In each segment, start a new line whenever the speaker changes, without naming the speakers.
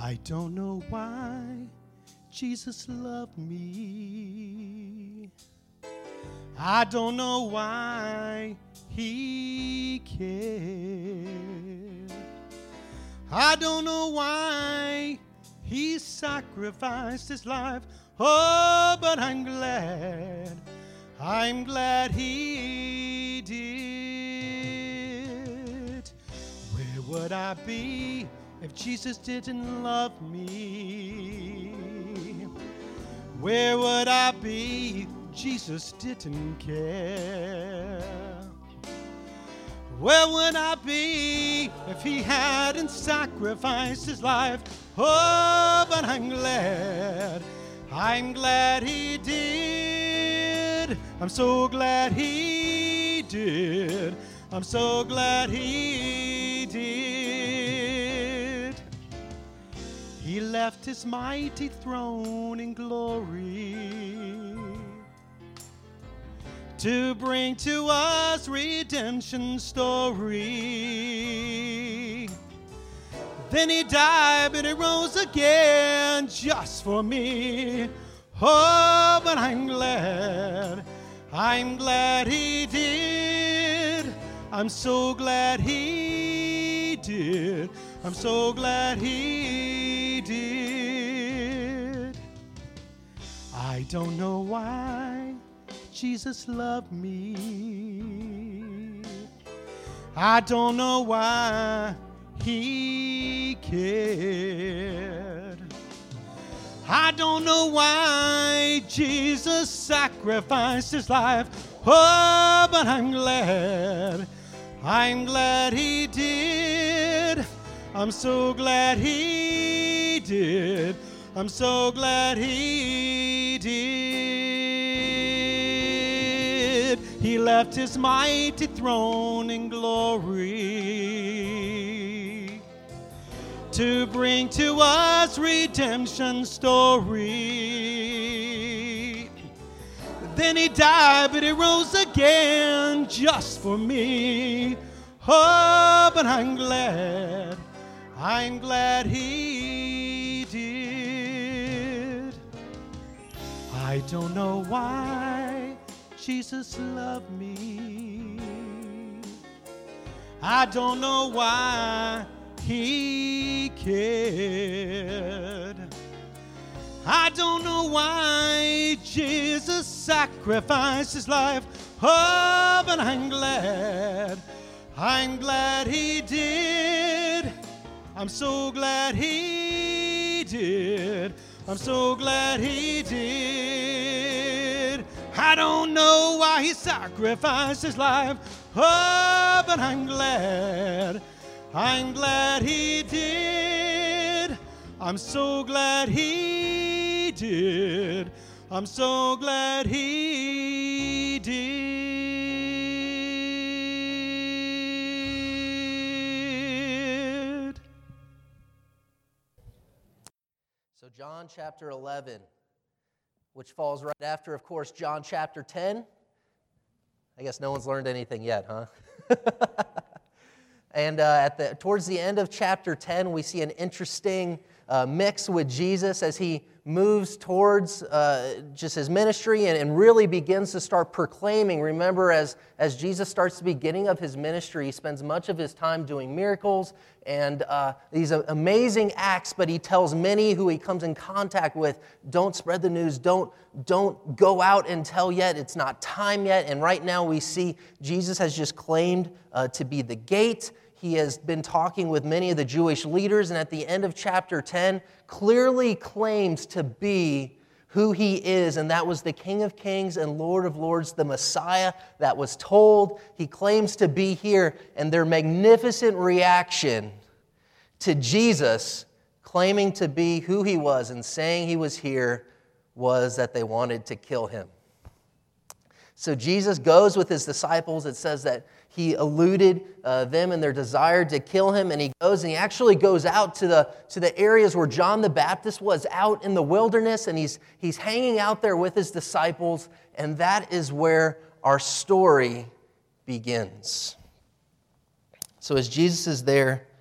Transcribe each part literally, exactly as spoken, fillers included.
I don't know why Jesus loved me. I don't know why he cared. I don't know why he sacrificed his life. Oh, but I'm glad, I'm glad he did. Where would I be if Jesus didn't love me? Where would I be if Jesus didn't care? Where would I be if he hadn't sacrificed his life? Oh, but I'm glad, I'm glad he did. I'm so glad he did. I'm so glad he did. He left his mighty throne in glory to bring to us redemption story. Then he died, but he rose again just for me. Oh, but I'm glad, I'm glad he did. I'm so glad he did. I'm so glad he did. I don't know why Jesus loved me. I don't know why he cared. I don't know why Jesus sacrificed his life. Oh, but I'm glad, I'm glad he did. I'm so glad he did. I'm so glad he did. He left his mighty throne in glory to bring to us redemption story. Then he died, but he rose again just for me. Oh, but I'm glad, I'm glad he did. I don't know why Jesus loved me. I don't know why he cared. I don't know why Jesus sacrificed his life. Oh, but I'm glad, I'm glad he did. I'm so glad he did. I'm so glad he did. I don't know why he sacrificed his life. Oh, but I'm glad, I'm glad he did. I'm so glad he did. I'm so glad he did.
So John chapter eleven, which falls right after, of course, John chapter ten. I guess no one's learned anything yet, huh? And uh, at the towards the end of chapter ten, we see an interesting uh, mix with Jesus as he moves towards uh, just his ministry and, and really begins to start proclaiming. Remember, as, as Jesus starts the beginning of his ministry, he spends much of his time doing miracles and uh, these amazing acts, but he tells many who he comes in contact with, don't spread the news, don't, don't go out and tell yet, it's not time yet. And right now we see Jesus has just claimed uh, to be the gate. He has been talking with many of the Jewish leaders, and at the end of chapter ten, clearly claims to be who he is, and that was the King of Kings and Lord of Lords, the Messiah that was told. He claims to be here, and their magnificent reaction to Jesus claiming to be who he was and saying he was here was that they wanted to kill him. So Jesus goes with his disciples. It says that he eluded uh, them in their desire to kill him, and he goes and he actually goes out to the to the areas where John the Baptist was, out in the wilderness, and he's he's hanging out there with his disciples, and that is where our story begins. So as Jesus is there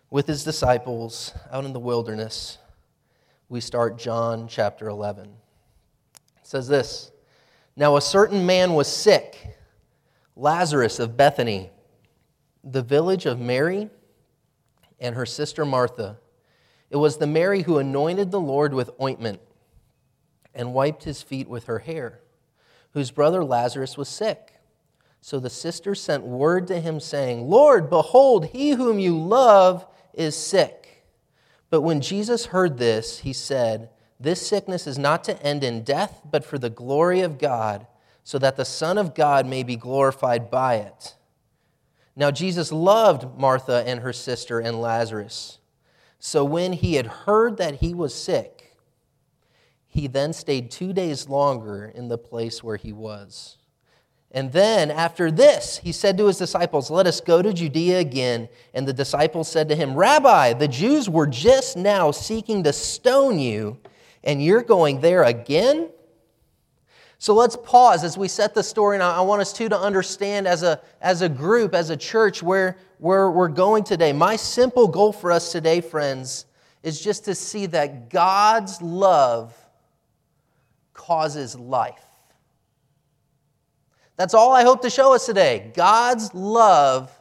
with his disciples out in the wilderness, we start John chapter eleven. It says this, "Now a certain man was sick, Lazarus of Bethany, the village of Mary and her sister Martha. It was the Mary who anointed the Lord with ointment and wiped his feet with her hair, whose brother Lazarus was sick. So the sisters sent word to him, saying, 'Lord, behold, he whom you love is sick.' But when Jesus heard this, he said, 'This sickness is not to end in death, but for the glory of God, so that the Son of God may be glorified by it.' Now Jesus loved Martha and her sister and Lazarus. So when he had heard that he was sick, he then stayed two days longer in the place where he was. And then, after this, he said to his disciples, 'Let us go to Judea again.' And the disciples said to him, 'Rabbi, the Jews were just now seeking to stone you, and you're going there again?'" So let's pause as we set the story, and I want us too to understand as a, as a group, as a church, where, where we're going today. My simple goal for us today, friends, is just to see that God's love causes life. That's all I hope to show us today. God's love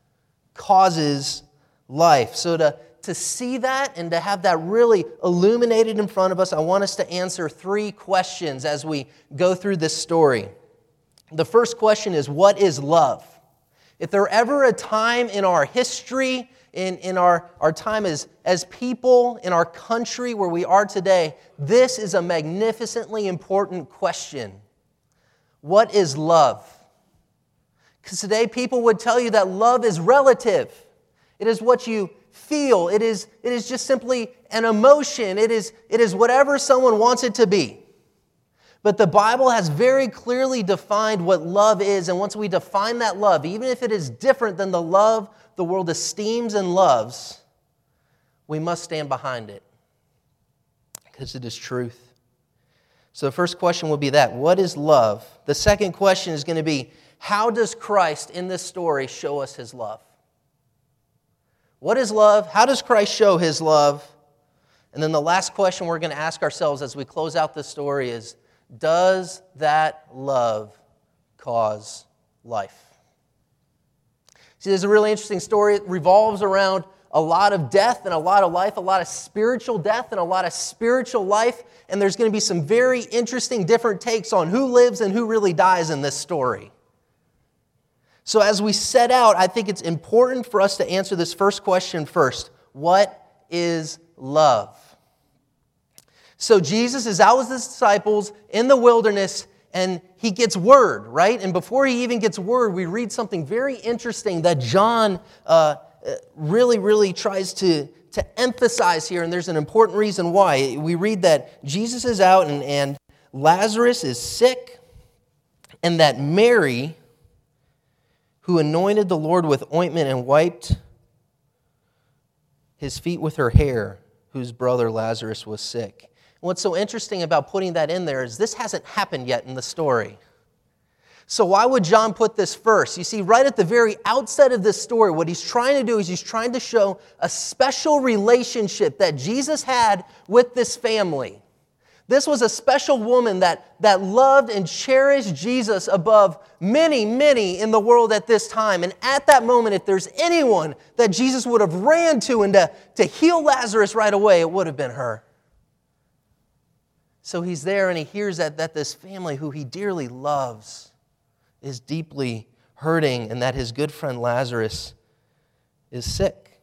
causes life. So to, to see that and to have that really illuminated in front of us, I want us to answer three questions as we go through this story. The first question is, what is love? If there ever a time in our history, in, in our, our time as, as people, in our country where we are today, this is a magnificently important question. What is love? Because today people would tell you that love is relative. It is what you feel. It is, it is just simply an emotion. It is, it is whatever someone wants it to be. But the Bible has very clearly defined what love is. And once we define that love, even if it is different than the love the world esteems and loves, we must stand behind it. Because it is truth. So the first question will be that. What is love? The second question is going to be, how does Christ in this story show us his love? What is love? How does Christ show his love? And then the last question we're going to ask ourselves as we close out this story is, does that love cause life? See, there's a really interesting story. It revolves around a lot of death and a lot of life, a lot of spiritual death and a lot of spiritual life. And there's going to be some very interesting different takes on who lives and who really dies in this story. So as we set out, I think it's important for us to answer this first question first. What is love? So Jesus is out with his disciples in the wilderness, and he gets word, right? And before he even gets word, we read something very interesting that John uh, really, really tries to, to emphasize here, and there's an important reason why. We read that Jesus is out, and, and Lazarus is sick, and that Mary, who anointed the Lord with ointment and wiped his feet with her hair, whose brother Lazarus was sick. What's so interesting about putting that in there is this hasn't happened yet in the story. So why would John put this first? You see, right at the very outset of this story, what he's trying to do is he's trying to show a special relationship that Jesus had with this family. This was a special woman that, that loved and cherished Jesus above many, many in the world at this time. And at that moment, if there's anyone that Jesus would have ran to and to, to heal Lazarus right away, it would have been her. So he's there and he hears that, that this family who he dearly loves is deeply hurting and that his good friend Lazarus is sick.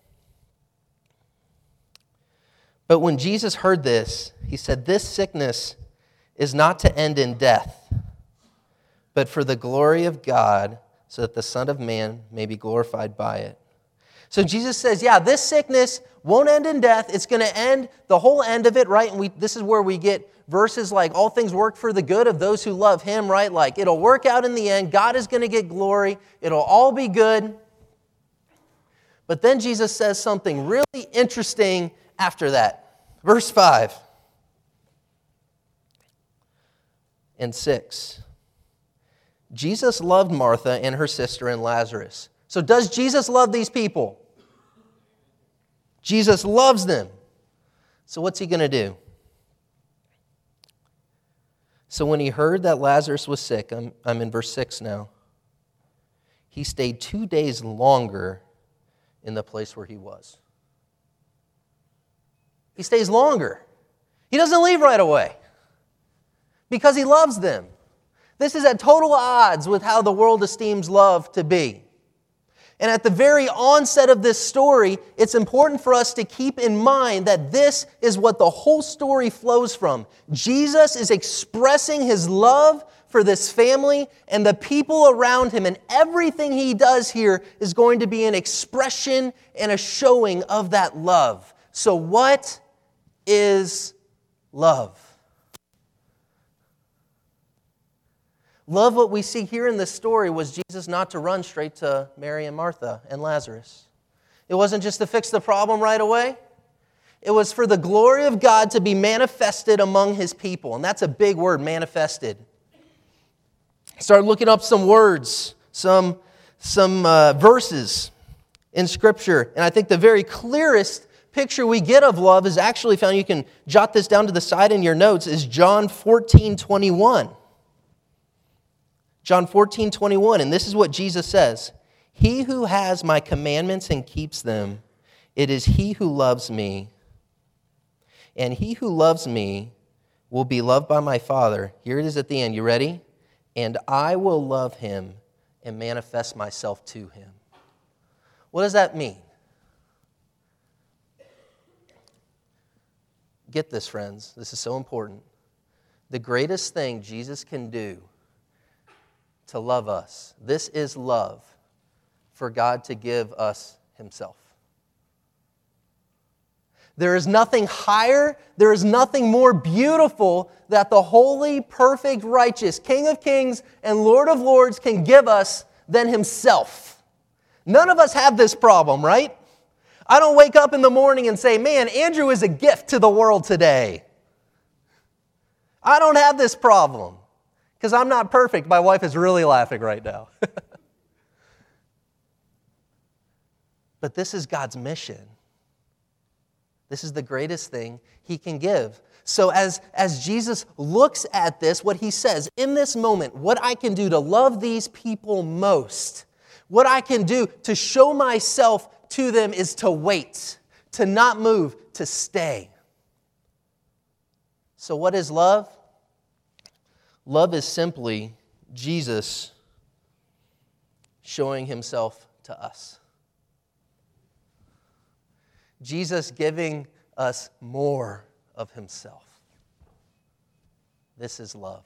But when Jesus heard this, he said, "This sickness is not to end in death, but for the glory of God, so that the Son of Man may be glorified by it." So Jesus says, yeah, this sickness won't end in death. It's going to end, the whole end of it, right? And we, this is where we get verses like, all things work for the good of those who love him, right? Like, it'll work out in the end. God is going to get glory. It'll all be good. But then Jesus says something really interesting after that. Verse five and six. Jesus loved Martha and her sister and Lazarus. So does Jesus love these people? Jesus loves them. So what's he going to do? So when he heard that Lazarus was sick, I'm, I'm in verse six now, he stayed two days longer in the place where he was. He stays longer. He doesn't leave right away because he loves them. This is at total odds with how the world esteems love to be. And at the very onset of this story, it's important for us to keep in mind that this is what the whole story flows from. Jesus is expressing his love for this family and the people around him, and everything he does here is going to be an expression and a showing of that love. So what is love? Love, what we see here in this story, was Jesus not to run straight to Mary and Martha and Lazarus. It wasn't just to fix the problem right away. It was for the glory of God to be manifested among his people. And that's a big word, manifested. Start looking up some words, some, some uh, verses in Scripture. And I think the very clearest picture we get of love is actually found, you can jot this down to the side in your notes, is John fourteen twenty-one. John fourteen twenty-one, and this is what Jesus says. He who has my commandments and keeps them, it is he who loves me. And he who loves me will be loved by my Father. Here it is at the end. You ready? And I will love him and manifest myself to him. What does that mean? Get this, friends. This is so important. The greatest thing Jesus can do to love us, this is love, for God to give us himself. There is nothing higher, there is nothing more beautiful that the holy, perfect, righteous King of Kings and Lord of Lords can give us than himself. None of us have this problem, right? I don't wake up in the morning and say, man, Andrew is a gift to the world today. I don't have this problem because I'm not perfect. My wife is really laughing right now. But this is God's mission. This is the greatest thing he can give. So as, as Jesus looks at this, what he says, in this moment, what I can do to love these people most, what I can do to show myself to them is to wait, to not move, to stay. So what is love? Love is simply Jesus showing himself to us. Jesus giving us more of himself. This is love.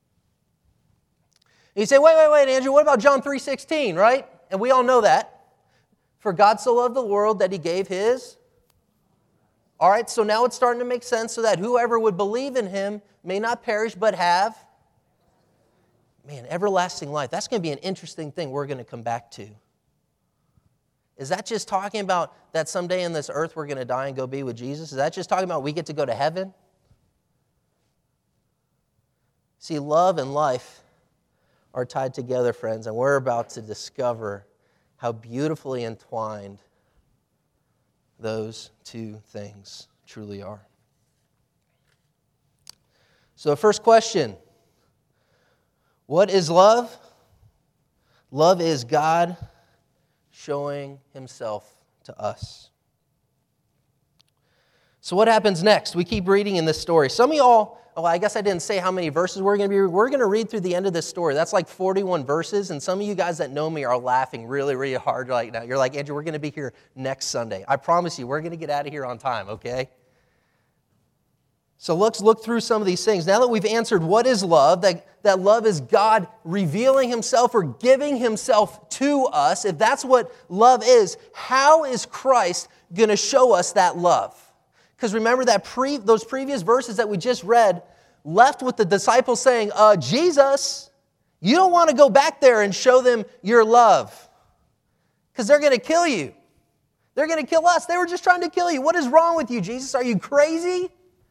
And you say, wait, wait, wait, Andrew, what about John three sixteen, right? And we all know that. For God so loved the world that he gave his. All right, so now it's starting to make sense, so that whoever would believe in him may not perish but have, man, everlasting life. That's going to be an interesting thing we're going to come back to. Is that just talking about that someday in this earth we're going to die and go be with Jesus? Is that just talking about we get to go to heaven? See, love and life are tied together, friends, and we're about to discover how beautifully entwined those two things truly are. So the first question, what is love? Love is God showing himself to us. So what happens next? We keep reading in this story. Some of y'all, oh, I guess I didn't say how many verses we're going to be. We're going to read through the end of this story. That's like forty-one verses, and some of you guys that know me are laughing really, really hard right now. You're like, Andrew, we're going to be here next Sunday. I promise you, we're going to get out of here on time, okay? So let's look through some of these things. Now that we've answered what is love, that, that love is God revealing himself or giving himself to us, if that's what love is, how is Christ going to show us that love? Because remember that pre, those previous verses that we just read left with the disciples saying, uh, Jesus, you don't want to go back there and show them your love because they're going to kill you. They're going to kill us. They were just trying to kill you. What is wrong with you, Jesus? Are you crazy?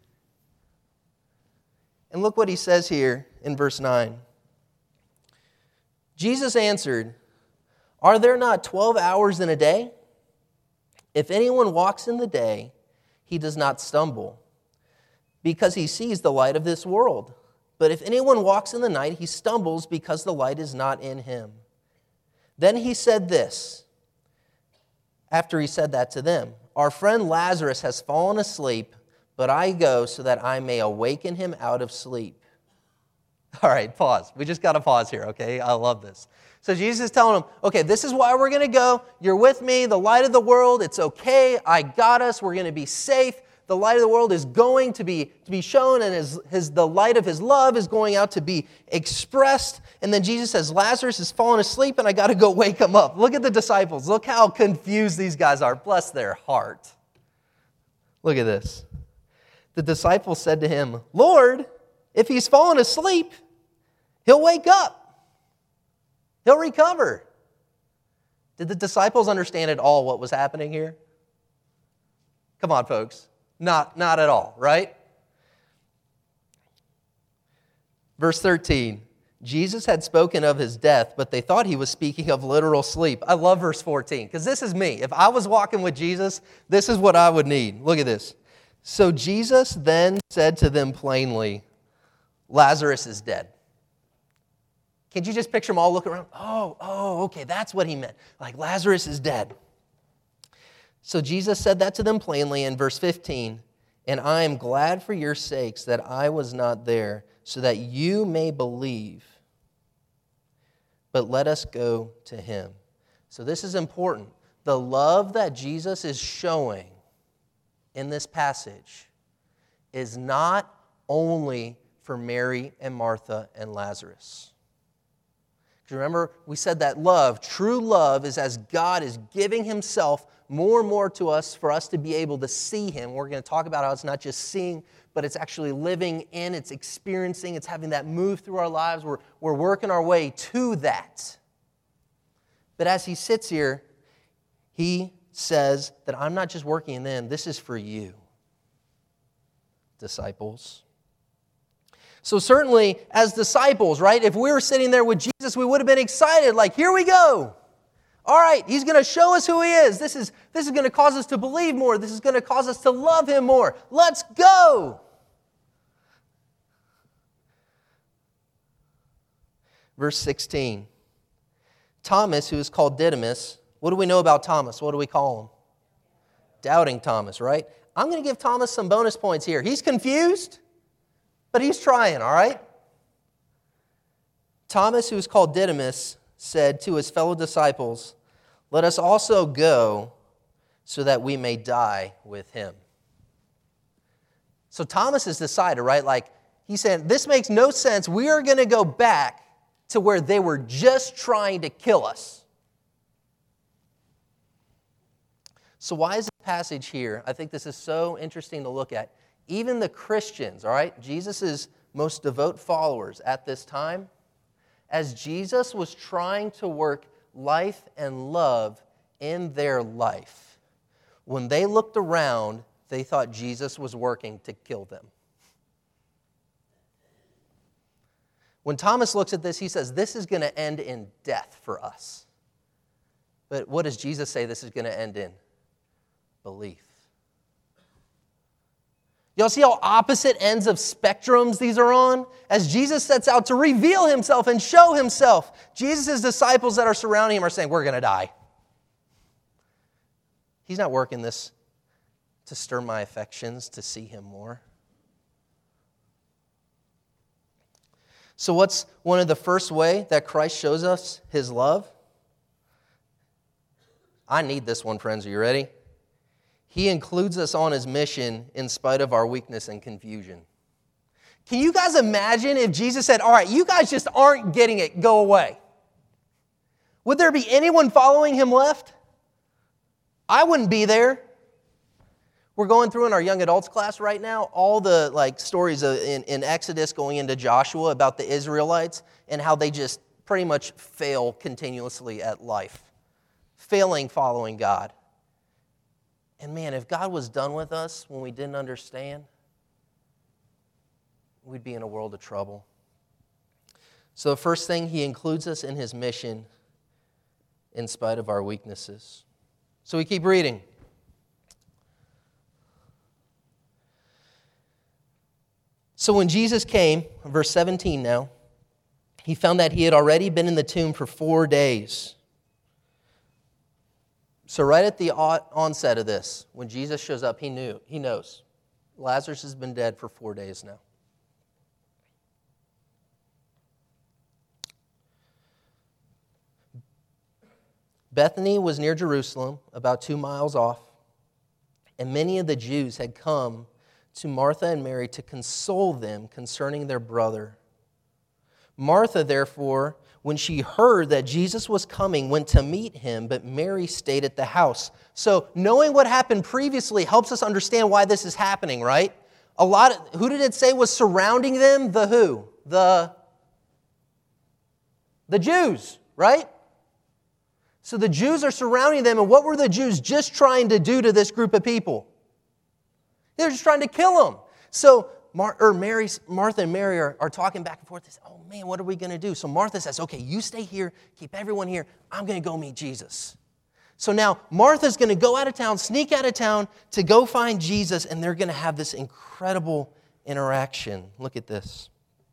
And look what he says here in verse nine. Jesus answered, are there not twelve hours in a day? If anyone walks in the day, he does not stumble, because he sees the light of this world. But if anyone walks in the night, he stumbles because the light is not in him. Then he said this, after he said that to them, our friend Lazarus has fallen asleep, but I go so that I may awaken him out of sleep. All right, pause. We just got to pause here, okay? I love this. So Jesus is telling them, okay, this is why we're going to go. You're with me, the light of the world. It's okay. I got us. We're going to be safe. The light of the world is going to be, to be shown, and his, his, the light of his love is going out to be expressed. And then Jesus says, Lazarus has fallen asleep, and I got to go wake him up. Look at the disciples. Look how confused these guys are. Bless their heart. Look at this. The disciples said to him, Lord, if he's fallen asleep, he'll wake up. He'll recover. Did the disciples understand at all what was happening here? Come on, folks. Not, not at all, right? Verse thirteen, Jesus had spoken of his death, but they thought he was speaking of literal sleep. I love verse fourteen, because this is me. If I was walking with Jesus, this is what I would need. Look at this. So Jesus then said to them plainly, Lazarus is dead. Can't you just picture them all look around? Oh, oh, okay, that's what he meant. Like, Lazarus is dead. So Jesus said that to them plainly in verse fifteen, and I am glad for your sakes that I was not there, so that you may believe. But let us go to him. So this is important. The love that Jesus is showing in this passage is not only for Mary and Martha and Lazarus. Because remember, we said that love, true love, is as God is giving himself more and more to us for us to be able to see him. We're going to talk about how it's not just seeing, but it's actually living in, it's experiencing, it's having that move through our lives. We're, we're working our way to that. But as he sits here, he says that I'm not just working in them, this is for you, disciples. So certainly, as disciples, right, if we were sitting there with Jesus, we would have been excited, like, here we go. All right, he's going to show us who he is. This is, this is going to cause us to believe more. This is going to cause us to love him more. Let's go. Verse sixteen. Thomas, who is called Didymus, what do we know about Thomas? What do we call him? Doubting Thomas, right? I'm going to give Thomas some bonus points here. He's confused, but he's trying, all right? Thomas, who is called Didymus, said to his fellow disciples, let us also go so that we may die with him. So Thomas has decided, right? Like, he said, this makes no sense. We are going to go back to where they were just trying to kill us. So why is this passage here? I think this is so interesting to look at. Even the Christians, all right, Jesus' most devout followers at this time, as Jesus was trying to work life and love in their life, when they looked around, they thought Jesus was working to kill them. When Thomas looks at this, he says, this is going to end in death for us. But what does Jesus say this is going to end in? Belief. Y'all see how opposite ends of spectrums these are on? As Jesus sets out to reveal himself and show himself, Jesus' disciples that are surrounding him are saying, we're going to die. He's not working this to stir my affections, to see him more. So what's one of the first way that Christ shows us his love? I need this one, friends. Are you ready? He includes us on his mission in spite of our weakness and confusion. Can you guys imagine if Jesus said, all right, you guys just aren't getting it, go away? Would there be anyone following him left? I wouldn't be there. We're going through in our young adults class right now all the like stories of, in, in Exodus going into Joshua about the Israelites and how they just pretty much fail continuously at life, failing following God. And man, if God was done with us when we didn't understand, we'd be in a world of trouble. So the first thing, he includes us in his mission in spite of our weaknesses. So we keep reading. So when Jesus came, verse seventeen now, he found that he had already been in the tomb for four days. So right at the onset of this, when Jesus shows up, he knew, he knows. Lazarus has been dead for four days now. Bethany was near Jerusalem, about two miles off, and many of the Jews had come to Martha and Mary to console them concerning their brother. Martha, therefore, when she heard that Jesus was coming, went to meet him, but Mary stayed at the house. So knowing what happened previously helps us understand why this is happening, right? A lot of, who did it say was surrounding them? The who? The, the Jews, right? So the Jews are surrounding them, and what were the Jews just trying to do to this group of people? They're just trying to kill them. So Mar- or Mary, Martha and Mary are, are talking back and forth. They say, oh man, what are we going to do? So Martha says, okay, you stay here, keep everyone here. I'm going to go meet Jesus. So now Martha's going to go out of town, sneak out of town to go find Jesus, and they're going to have this incredible interaction. Look at this.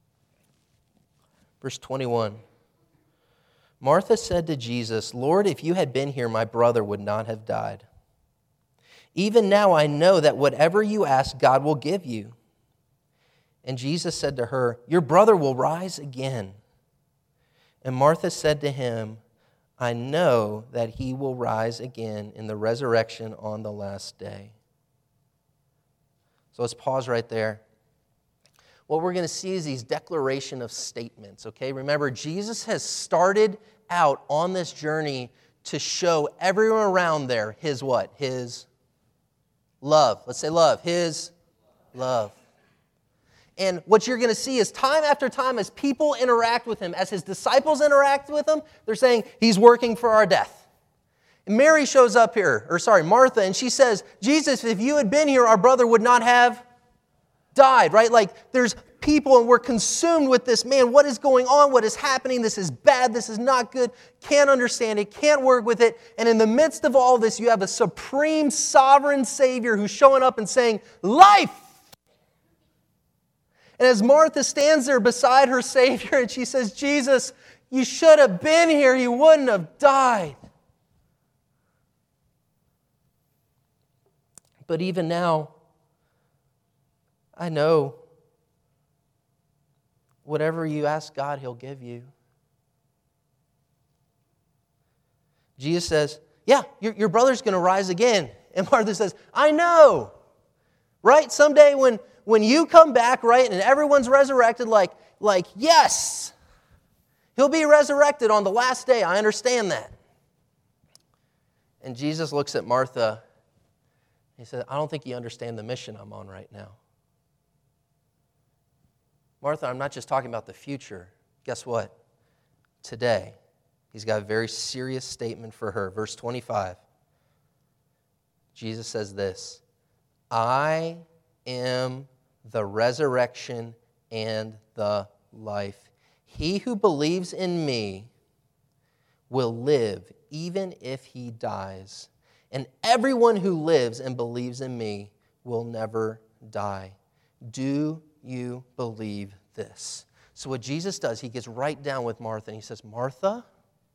Verse twenty-one. Martha said to Jesus, Lord, if you had been here, my brother would not have died. Even now I know that whatever you ask, God will give you. And Jesus said to her, your brother will rise again. And Martha said to him, I know that he will rise again in the resurrection on the last day. So let's pause right there. What we're going to see is these declaration of statements, okay? Remember, Jesus has started out on this journey to show everyone around there his what? His love. Let's say love. His love. And what you're going to see is time after time as people interact with him, as his disciples interact with him, they're saying, he's working for our death. And Mary shows up here, or sorry, Martha, and she says, Jesus, if you had been here, our brother would not have died, right? Like there's people and we're consumed with this, man, what is going on? What is happening? This is bad. This is not good. Can't understand it. Can't work with it. And in the midst of all this, you have a supreme sovereign Savior who's showing up and saying, life! And as Martha stands there beside her Savior and she says, Jesus, you should have been here. You wouldn't have died. But even now, I know whatever you ask God, He'll give you. Jesus says, yeah, your, your brother's going to rise again. And Martha says, I know. Right? Someday when, when you come back, right, and everyone's resurrected, like, like, yes, he'll be resurrected on the last day. I understand that. And Jesus looks at Martha. He said, I don't think you understand the mission I'm on right now. Martha, I'm not just talking about the future. Guess what? Today, he's got a very serious statement for her. Verse twenty-five. Jesus says this, I am the resurrection and the life. He who believes in me will live even if he dies. And everyone who lives and believes in me will never die. Do you believe this? So what Jesus does, he gets right down with Martha and he says, Martha,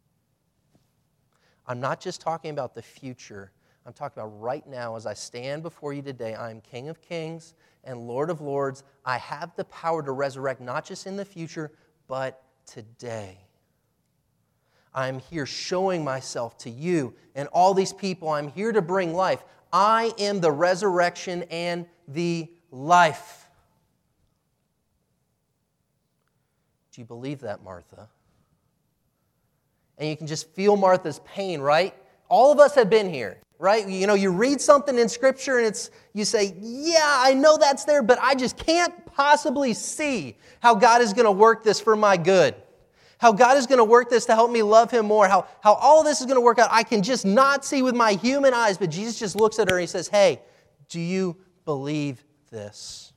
I'm not just talking about the future. I'm talking about right now as I stand before you today. I am King of Kings and Lord of Lords. I have the power to resurrect not just in the future, but today. I'm here showing myself to you and all these people. I'm here to bring life. I am the resurrection and the life. Do you believe that, Martha? And you can just feel Martha's pain, right? All of us have been here, right? You know, you read something in Scripture and it's you say, yeah, I know that's there, but I just can't possibly see how God is going to work this for my good. How God is going to work this to help me love Him more. How, how all of this is going to work out. I can just not see with my human eyes, but Jesus just looks at her and He says, hey, do you believe this?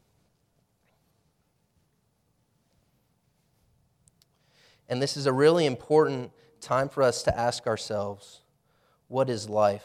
And this is a really important time for us to ask ourselves, what is life?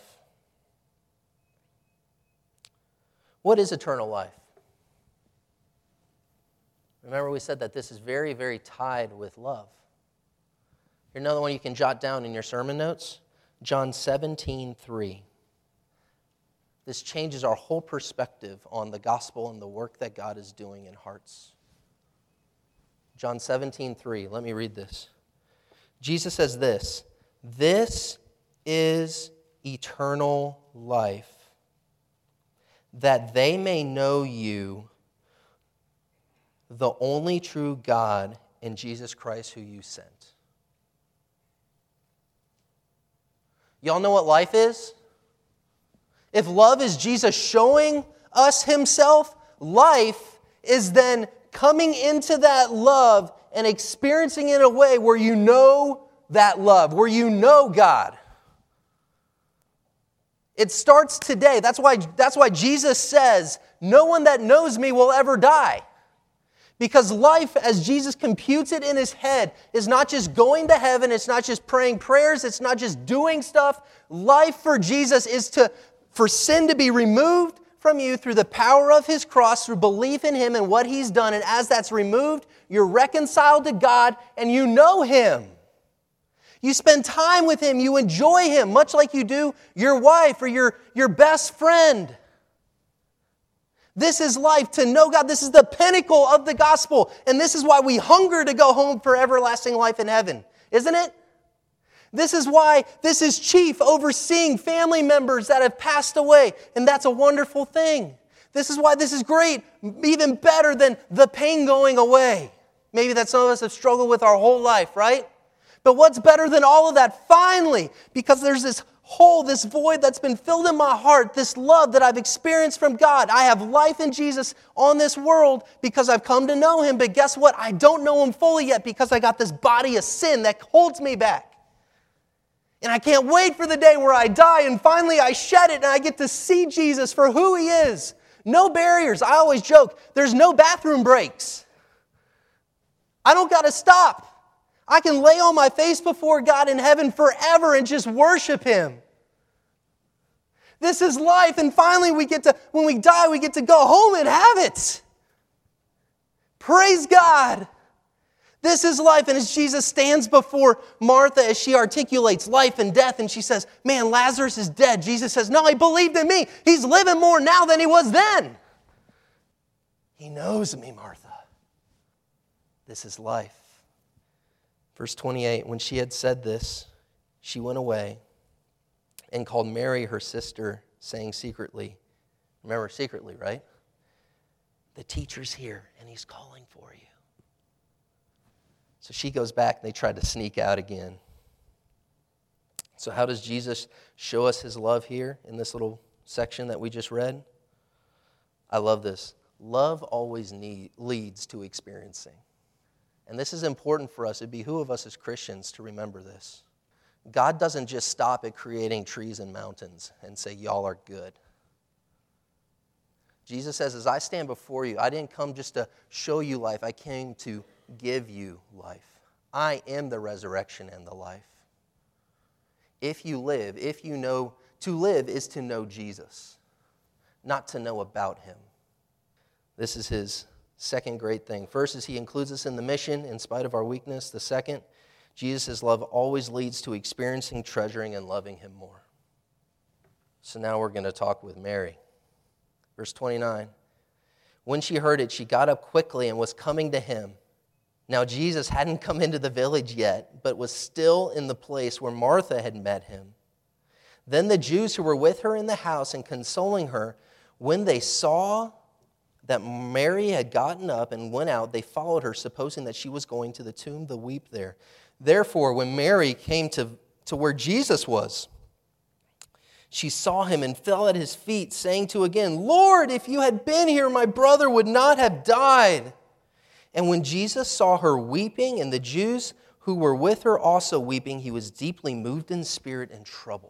What is eternal life? Remember we said that this is very, very tied with love. Here's another one you can jot down in your sermon notes. John seventeen three. This changes our whole perspective on the gospel and the work that God is doing in hearts. John seventeen three. Let me read this. Jesus says this, "This is eternal life, that they may know you, the only true God, and Jesus Christ who you sent." Y'all know what life is? If love is Jesus showing us himself, life is then coming into that love and experiencing it in a way where you know that love, where you know God. It starts today. That's why, that's why Jesus says, "No one that knows me will ever die." Because life, as Jesus computes it in his head, is not just going to heaven, it's not just praying prayers, it's not just doing stuff. Life for Jesus is to for sin to be removed from you through the power of his cross, through belief in him and what he's done. And as that's removed, you're reconciled to God and you know him. You spend time with him, you enjoy him, much like you do your wife or your, your best friend. This is life, to know God. This is the pinnacle of the gospel. And this is why we hunger to go home for everlasting life in heaven, isn't it? This is why this is chief, overseeing family members that have passed away. And that's a wonderful thing. This is why this is great, even better than the pain going away. Maybe that some of us have struggled with our whole life, right? But what's better than all of that? Finally, because there's this hole, this void that's been filled in my heart, this love that I've experienced from God. I have life in Jesus on this world because I've come to know him. But guess what? I don't know him fully yet because I got this body of sin that holds me back. And I can't wait for the day where I die and finally I shed it and I get to see Jesus for who he is. No barriers. I always joke, there's no bathroom breaks. I don't got to stop. I can lay on my face before God in heaven forever and just worship him. This is life, and finally we get to, when we die, we get to go home and have it. Praise God. This is life, and as Jesus stands before Martha, as she articulates life and death, and she says, "Man, Lazarus is dead." Jesus says, "No, he believed in me. He's living more now than he was then." He knows me, Martha. This is life. Verse twenty-eight, when she had said this, she went away and called Mary, her sister, saying secretly, remember secretly, right? "The teacher's here, and he's calling for you." So she goes back, and they try to sneak out again. So how does Jesus show us his love here in this little section that we just read? I love this. Love always need, leads to experiencing. And this is important for us. It behooves us as Christians to remember this. God doesn't just stop at creating trees and mountains and say, "Y'all are good." Jesus says, as I stand before you, I didn't come just to show you life. I came to give you life. I am the resurrection and the life. If you live, if you know, to live is to know Jesus, not to know about him. This is his second great thing. First is he includes us in the mission in spite of our weakness. The second, Jesus' love always leads to experiencing, treasuring, and loving him more. So now we're going to talk with Mary. Verse twenty-nine. When she heard it, she got up quickly and was coming to him. Now Jesus hadn't come into the village yet, but was still in the place where Martha had met him. Then the Jews who were with her in the house and consoling her, when they saw that Mary had gotten up and went out, they followed her, supposing that she was going to the tomb to weep there. Therefore, when Mary came to, to where Jesus was, she saw him and fell at his feet, saying to again, "Lord, if you had been here, my brother would not have died." And when Jesus saw her weeping, and the Jews who were with her also weeping, he was deeply moved in spirit and troubled.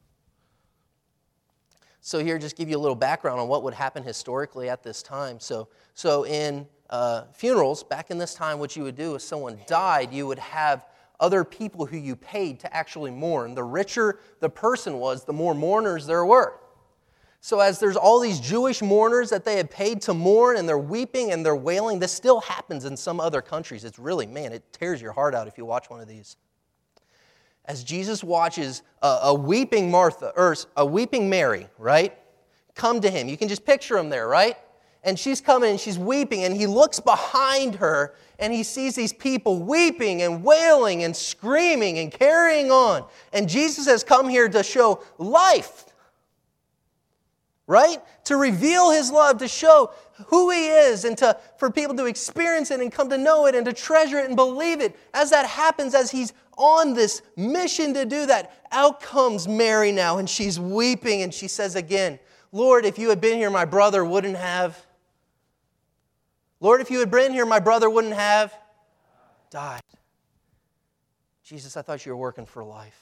So here, just give you a little background on what would happen historically at this time. So, so in uh, funerals, back in this time, what you would do if someone died, you would have other people who you paid to actually mourn. The richer the person was, the more mourners there were. So as there's all these Jewish mourners that they had paid to mourn, and they're weeping and they're wailing, this still happens in some other countries. It's really, man, it tears your heart out if you watch one of these. As Jesus watches a, a weeping Martha, or a weeping Mary, right, come to him. You can just picture him there, right? And she's coming and she's weeping, and he looks behind her and he sees these people weeping and wailing and screaming and carrying on. And Jesus has come here to show life, right? To reveal his love, to show who he is, and to for people to experience it and come to know it and to treasure it and believe it. As that happens, as he's on this mission to do that, out comes Mary now, and she's weeping, and she says again, Lord, if you had been here, my brother wouldn't have. Lord, if you had been here, my brother wouldn't have died. Jesus, I thought you were working for life.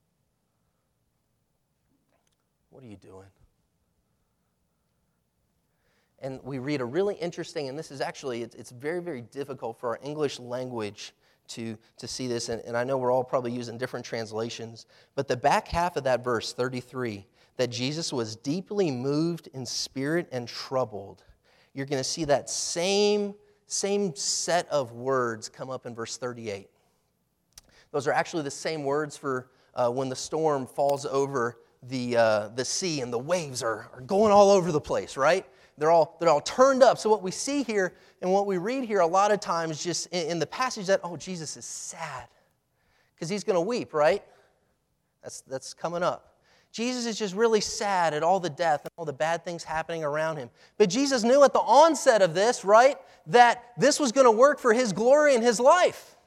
What are you doing? And we read a really interesting, and this is actually, it's, it's very, very difficult for our English language to, to see this, and, and I know we're all probably using different translations, but the back half of that verse, thirty-three, that Jesus was deeply moved in spirit and troubled, you're going to see that same, same set of words come up in verse thirty-eight. Those are actually the same words for uh, when the storm falls over the, uh, the sea and the waves are, are going all over the place, right? They're all, they're all turned up. So what we see here and what we read here a lot of times just in, in the passage that, oh, Jesus is sad because he's going to weep, right? That's, that's coming up. Jesus is just really sad at all the death and all the bad things happening around him. But Jesus knew at the onset of this, right, that this was going to work for his glory in his life.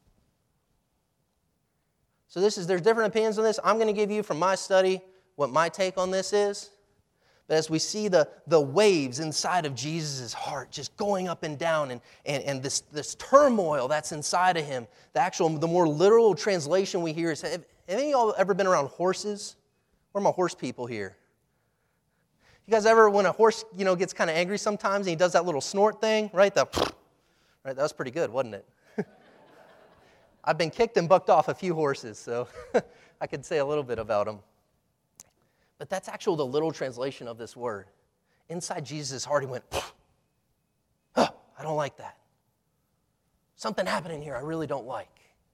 So this is, there's different opinions on this. I'm going to give you from my study what my take on this is. But as we see the, the waves inside of Jesus' heart just going up and down, and, and, and this, this turmoil that's inside of him, the actual, the more literal translation we hear is, have, have any of y'all ever been around horses? Where are my horse people here? You guys ever, when a horse, you know, gets kind of angry sometimes and he does that little snort thing, right? The, right, that was pretty good, wasn't it? I've been kicked and bucked off a few horses, so I could say a little bit about them. But that's actually the literal translation of this word. Inside Jesus' heart, he went, oh, I don't like that. Something happening here I really don't like.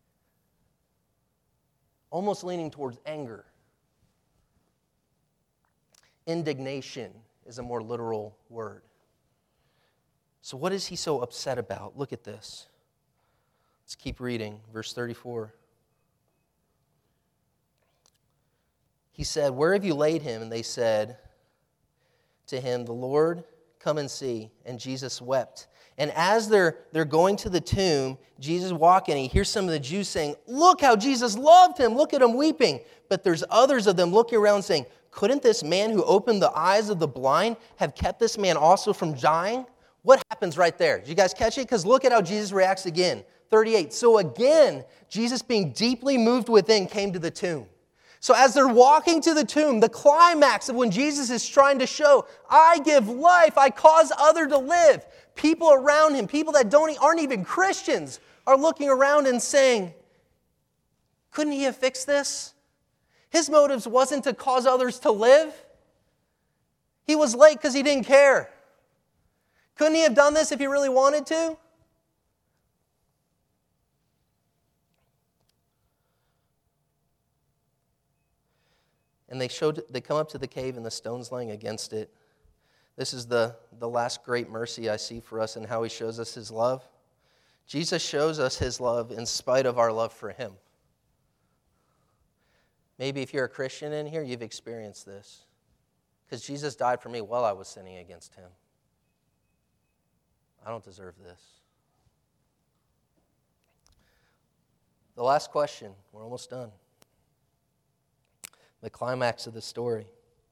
Almost leaning towards anger. Indignation is a more literal word. So what is he so upset about? Look at this. Let's keep reading. Verse thirty-four. He said, where have you laid him? And they said to him, the Lord, come and see. And Jesus wept. And as they're, they're going to the tomb, Jesus walking, he hears some of the Jews saying, look how Jesus loved him. Look at him weeping. But there's others of them looking around saying, couldn't this man who opened the eyes of the blind have kept this man also from dying? What happens right there? Did you guys catch it? Because look at how Jesus reacts again. thirty-eight. So again, Jesus being deeply moved within came to the tomb. So as they're walking to the tomb, the climax of when Jesus is trying to show, I give life, I cause other to live. People around him, people that don't aren't even Christians, are looking around and saying, couldn't he have fixed this? His motives wasn't to cause others to live. He was late because he didn't care. Couldn't he have done this if he really wanted to? And they showed they come up to the cave and the stone's laying against it. This is the, the last great mercy I see for us and how he shows us his love. Jesus shows us his love in spite of our love for him. Maybe if you're a Christian in here, you've experienced this. Because Jesus died for me while I was sinning against him. I don't deserve this. The last question, we're almost done. The climax of the story.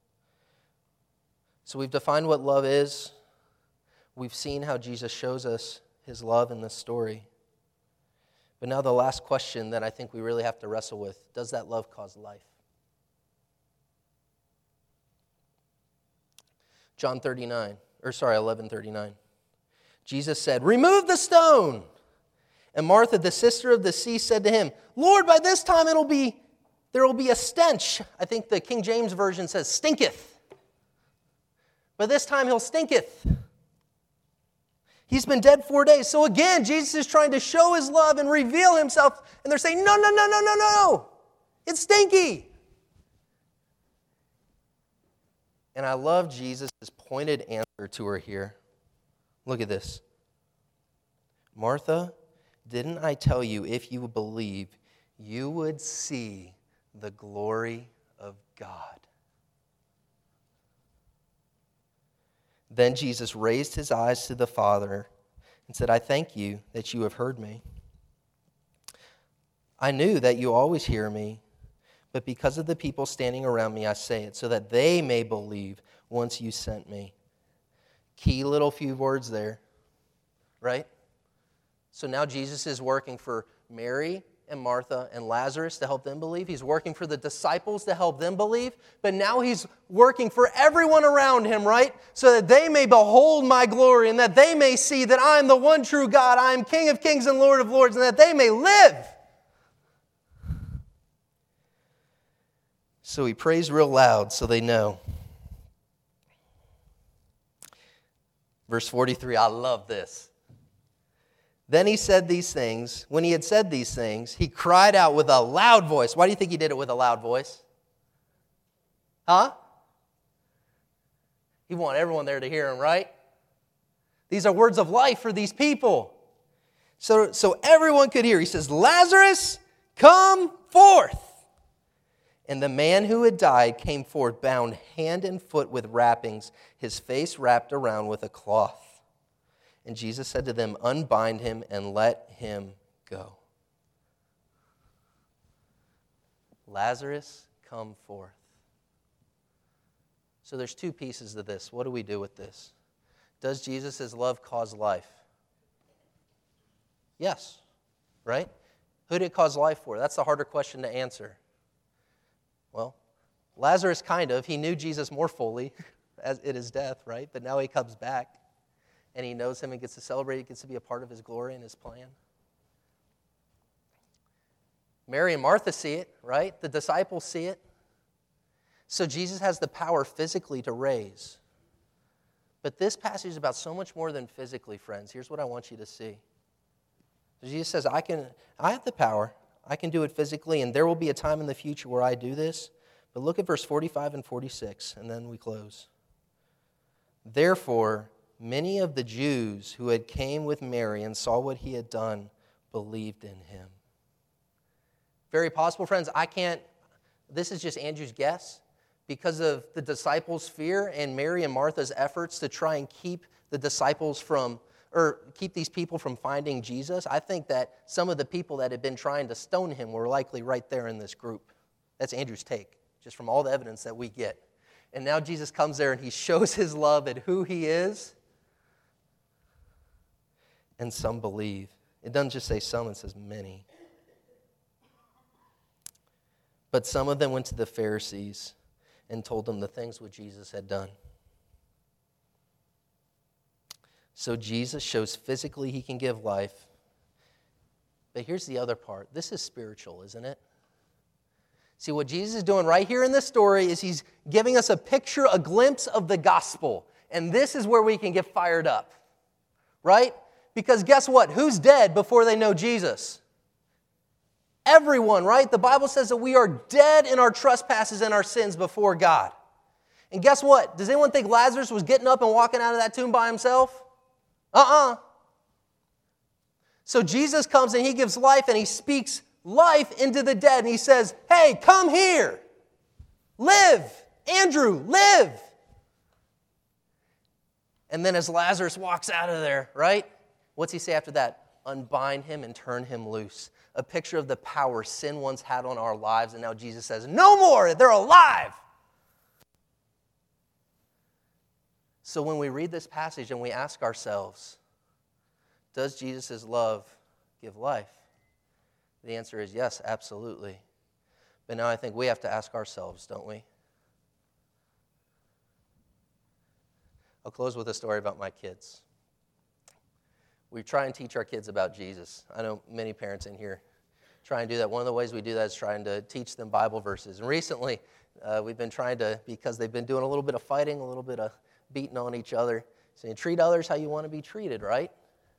So we've defined what love is. We've seen how Jesus shows us his love in this story. But now the last question that I think we really have to wrestle with, does that love cause life? John thirty-nine, or sorry, eleven thirty-nine. Jesus said, remove the stone. And Martha, the sister of the deceased, said to him, Lord, by this time it'll be, there will be a stench. I think the King James Version says, stinketh. but this time he'll stinketh. He's been dead four days. So again, Jesus is trying to show his love and reveal himself, and they're saying, no, no, no, no, no, no. It's stinky. And I love Jesus' pointed answer to her here. Look at this. Martha, didn't I tell you if you believe, you would see the glory of God? Then Jesus raised his eyes to the Father and said, I thank you that you have heard me. I knew that you always hear me, but because of the people standing around me, I say it, so that they may believe once you sent me. Key little few words there, right? So now Jesus is working for Mary and Martha and Lazarus to help them believe. He's working for the disciples to help them believe. But now he's working for everyone around him, right? So that they may behold my glory and that they may see that I am the one true God. I am King of kings and Lord of lords, and that they may live. So he prays real loud so they know. Verse forty-three, I love this. Then he said these things. When he had said these things, he cried out with a loud voice. Why do you think he did it with a loud voice? Huh? He wanted everyone there to hear him, right? These are words of life for these people. So, so everyone could hear. He says, Lazarus, come forth. And the man who had died came forth, bound hand and foot with wrappings, his face wrapped around with a cloth. And Jesus said to them, unbind him and let him go. Lazarus, come forth. So there's two pieces to this. What do we do with this? Does Jesus' love cause life? Yes, right? Who did it cause life for? That's the harder question to answer. Well, Lazarus kind of. He knew Jesus more fully as at his death, right? But now he comes back, and he knows him and gets to celebrate. He gets to be a part of his glory and his plan. Mary and Martha see it, right? The disciples see it. So Jesus has the power physically to raise. But this passage is about so much more than physically, friends. Here's what I want you to see. Jesus says, I can, I have the power. I can do it physically, and there will be a time in the future where I do this. But look at verse forty-five and forty-six, and then we close. Therefore, many of the Jews who had came with Mary and saw what he had done believed in him. Very possible, friends. I can't, this is just Andrew's guess. Because of the disciples' fear and Mary and Martha's efforts to try and keep the disciples from or keep these people from finding Jesus, I think that some of the people that had been trying to stone him were likely right there in this group. That's Andrew's take, just from all the evidence that we get. And now Jesus comes there and he shows his love and who he is. And some believe. It doesn't just say some, it says many. But some of them went to the Pharisees and told them the things what Jesus had done. So Jesus shows physically he can give life. But here's the other part. This is spiritual, isn't it? See, what Jesus is doing right here in this story is he's giving us a picture, a glimpse of the gospel. And this is where we can get fired up, right? Because guess what? Who's dead before they know Jesus? Everyone, right? The Bible says that we are dead in our trespasses and our sins before God. And guess what? Does anyone think Lazarus was getting up and walking out of that tomb by himself? Uh-uh. So Jesus comes and he gives life and he speaks life into the dead. And he says, hey, come here. Live. Andrew, live. And then as Lazarus walks out of there, right? What's he say after that? Unbind him and turn him loose. A picture of the power sin once had on our lives. And now Jesus says, no more. They're alive. So when we read this passage and we ask ourselves, does Jesus' love give life? The answer is yes, absolutely. But now I think we have to ask ourselves, don't we? I'll close with a story about my kids. We try and teach our kids about Jesus. I know many parents in here try and do that. One of the ways we do that is trying to teach them Bible verses. And recently, uh, we've been trying to, because they've been doing a little bit of fighting, a little bit of beating on each other, saying, treat others how you want to be treated, right?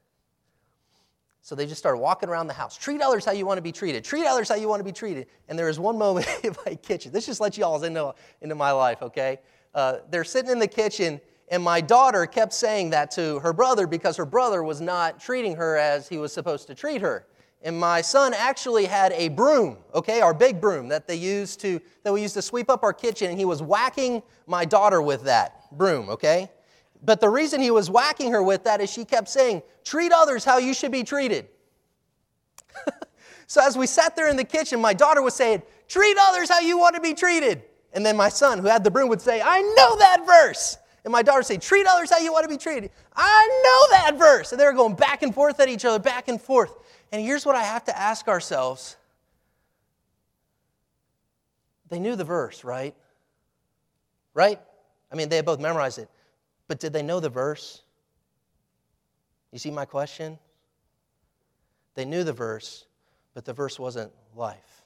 So they just started walking around the house. Treat others how you want to be treated. Treat others how you want to be treated. And there was one moment in my kitchen. This just lets you all into, into my life, okay? Uh, they're sitting in the kitchen, and my daughter kept saying that to her brother because her brother was not treating her as he was supposed to treat her. And my son actually had a broom, okay, our big broom that they used to that we used to sweep up our kitchen, and he was whacking my daughter with that broom, okay? But the reason he was whacking her with that is she kept saying, treat others how you should be treated. So as we sat there in the kitchen, my daughter was saying, treat others how you want to be treated. And then my son, who had the broom, would say, I know that verse. And my daughter would say, treat others how you want to be treated. I know that verse. And they were going back and forth at each other, back and forth. And here's what I have to ask ourselves. They knew the verse, right? Right? I mean, they had both memorized it. But did they know the verse? You see my question? They knew the verse, but the verse wasn't life.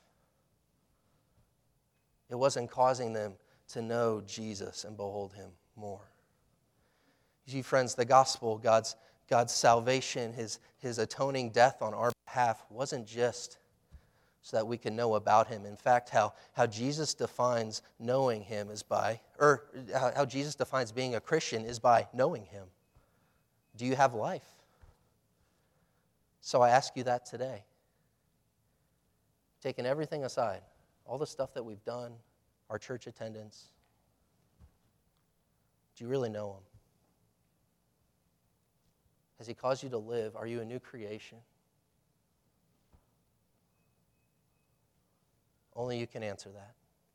It wasn't causing them to know Jesus and behold Him more. You see, friends, the gospel, God's God's salvation, His, His atoning death on our behalf wasn't just so that we can know about Him. In fact, how, how Jesus defines knowing Him is by, or how, how Jesus defines being a Christian is by knowing Him. Do you have life? So I ask you that today. Taking everything aside, all the stuff that we've done, our church attendance, do you really know Him? Has He caused you to live? Are you a new creation? Only you can answer that.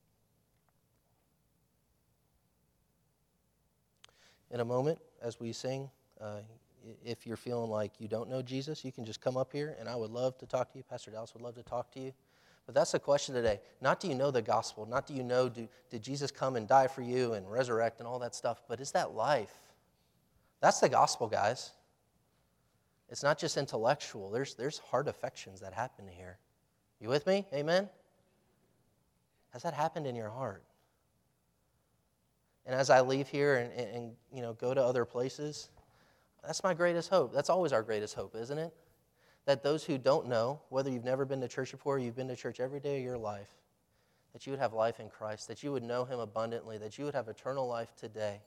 In a moment, as we sing, uh, if you're feeling like you don't know Jesus, you can just come up here, and I would love to talk to you. Pastor Dallas would love to talk to you. But that's the question today. Not do you know the gospel, not do you know, do, did Jesus come and die for you and resurrect and all that stuff, but is that life? That's the gospel, guys. It's not just intellectual. There's, there's heart affections that happen here. You with me? Amen? Has that happened in your heart? And as I leave here and, and, and you know go to other places, that's my greatest hope. That's always our greatest hope, isn't it? That those who don't know, whether you've never been to church before, or you've been to church every day of your life, that you would have life in Christ, that you would know Him abundantly, that you would have eternal life today.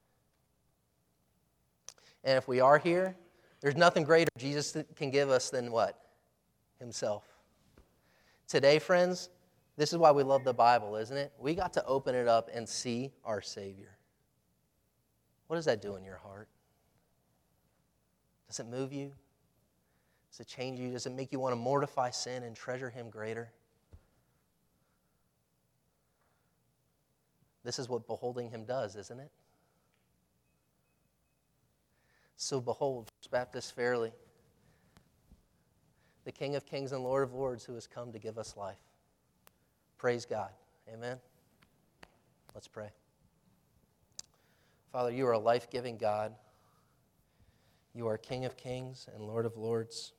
And if we are here, there's nothing greater Jesus can give us than what? Himself. Today, friends, this is why we love the Bible, isn't it? We got to open it up and see our Savior. What does that do in your heart? Does it move you? Does it change you? Does it make you want to mortify sin and treasure Him greater? This is what beholding Him does, isn't it? So behold, First Baptist Fairley, the King of Kings and Lord of Lords who has come to give us life. Praise God. Amen. Let's pray. Father, you are a life-giving God. You are King of Kings and Lord of Lords.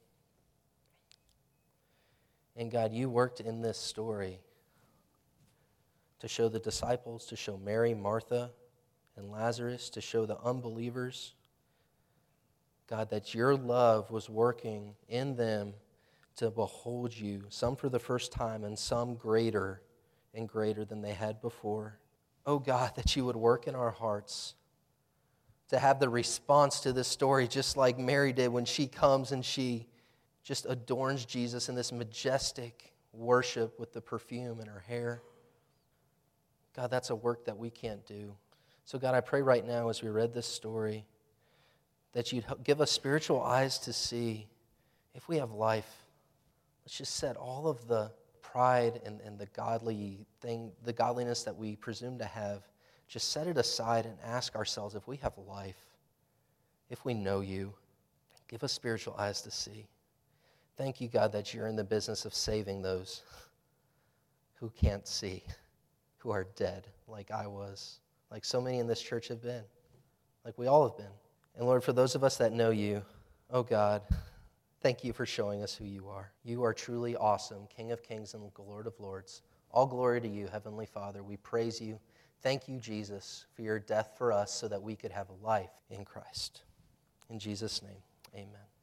And God, you worked in this story to show the disciples, to show Mary, Martha, and Lazarus, to show the unbelievers, God, that your love was working in them to behold you, some for the first time and some greater and greater than they had before. Oh God, that you would work in our hearts to have the response to this story just like Mary did when she comes and she just adorns Jesus in this majestic worship with the perfume in her hair. God, that's a work that we can't do. So God, I pray right now as we read this story that you'd give us spiritual eyes to see if we have life. Let's just set all of the pride and, and the godly thing, the godliness that we presume to have, just set it aside and ask ourselves if we have life, if we know you. Give us spiritual eyes to see. Thank you, God, that you're in the business of saving those who can't see, who are dead, like I was, like so many in this church have been, like we all have been. And Lord, for those of us that know you, oh God, thank you for showing us who you are. You are truly awesome, King of Kings and Lord of Lords. All glory to you, Heavenly Father. We praise you. Thank you, Jesus, for your death for us so that we could have a life in Christ. In Jesus' name, amen.